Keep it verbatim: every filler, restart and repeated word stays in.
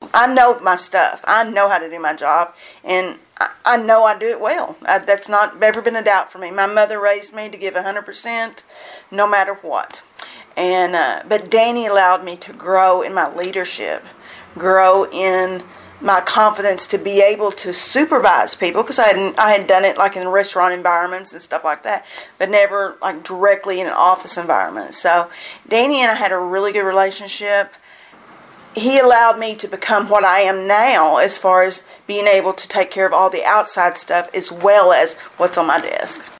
I know my stuff. I know how to do my job, and I, I know I do it well. I, that's not ever been a doubt for me. My mother raised me to give one hundred percent no matter what. And uh, but Danny allowed me to grow in my leadership, grow in my confidence to be able to supervise people, because I hadn't I had done it like in restaurant environments and stuff like that, but never like directly in an office environment. So Danny and I had a really good relationship. He allowed me to become what I am now, as far as being able to take care of all the outside stuff as well as what's on my desk.